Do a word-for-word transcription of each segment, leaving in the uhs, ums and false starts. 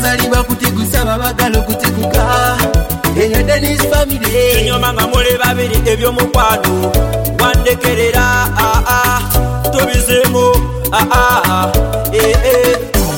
bazalibwa kutigusa babagala okutiguka eyo Dennis family enyoma nga muli babiri ebyomukwano wandekerera ah ah tobizemu ah ah eh eh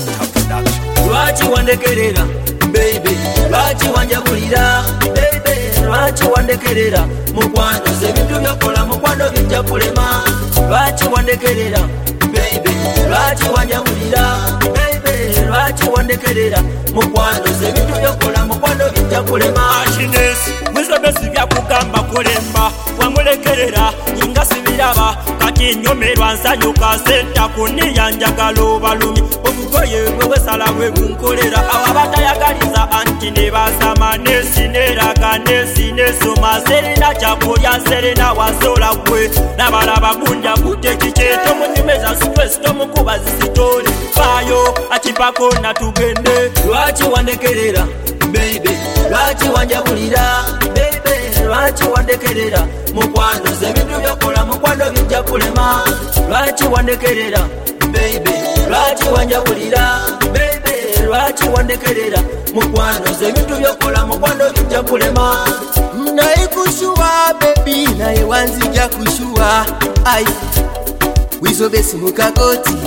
lwaki wandekerera baby lwaki wanjabulira baby lwaki wandekerera mukwano ze bintu byokola mukwano bijja kulema lwaki wandekerera baby lwaki wanjabulira baby lwaki wandekerera mukwano ze bintu byokola mukwano bijja kulema Agnes mwizo besi bya kugamba kulemba wamulekerera inga sibiraba kati nyomerwa nsanyuka senta kuniyanjagalo balumi obugoye bwe sala bwe bunkolera awabatayagaliza anti ne basama nesineraga nesinesoma serena chakulya serena wasola gwe nabalaba gundya kutekicheto munyumeza stress tomukuba zisitori fayo achipako natugende lwaki wandekerera baby lwaki wanjabulira baby lwaki wandekerera mukwano ze bintu byokola mukwano bijja kulema lwaki wandekerera baby lwaki wanjabulira baby lwaki wandekerera mukwano ze bintu byokola mukwano bijja kulema naye kushuwa baby naye wanzija kushuwa ai wizo besi mukakoti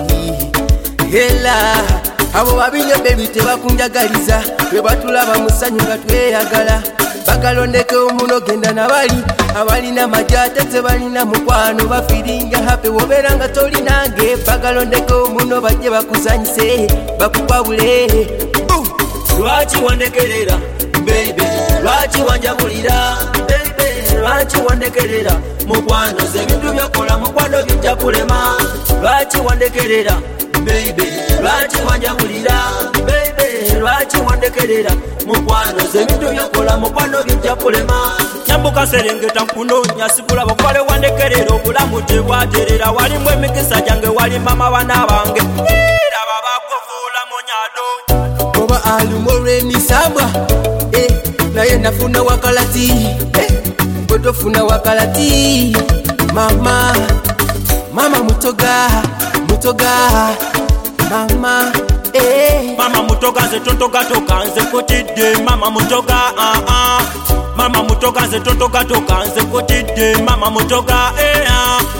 hela abo babinyo baby tebakunjagaliza bwe batulaba musanyu nga tweyagala bakalondeke omuno genda nabali abalina majate tebalina mukwano bafiringa happy wobera nga toli nange bakalondeke omuno bajje bakuzanyise bakukwabule lwaki wandekerera baby lwaki wanjabulira baby lwaki wandekerera mukwano ze bintu byokola mukwano bijja kulema lwaki wandekerera baby lwaki wanjabulira baby lwaki wandekerera mukwano ze bintu byokola mukwano bijja kulema nyambuka serengeta nkunonya sibula bakwale wandekerera obulamu tebwaterera walimu emikisa gyange wali mama bana bange era babakufuula munyado oba alumolwemisambwa eh, naye nafuna wakalati eh, bwetofuna wakalati mama mama mutoga mutoga mama eh mama mutoga ze totoga toka nze kotide mama mutoga ah ah mama mutoga ze totoga toka nze kotide mama mutoga eh ah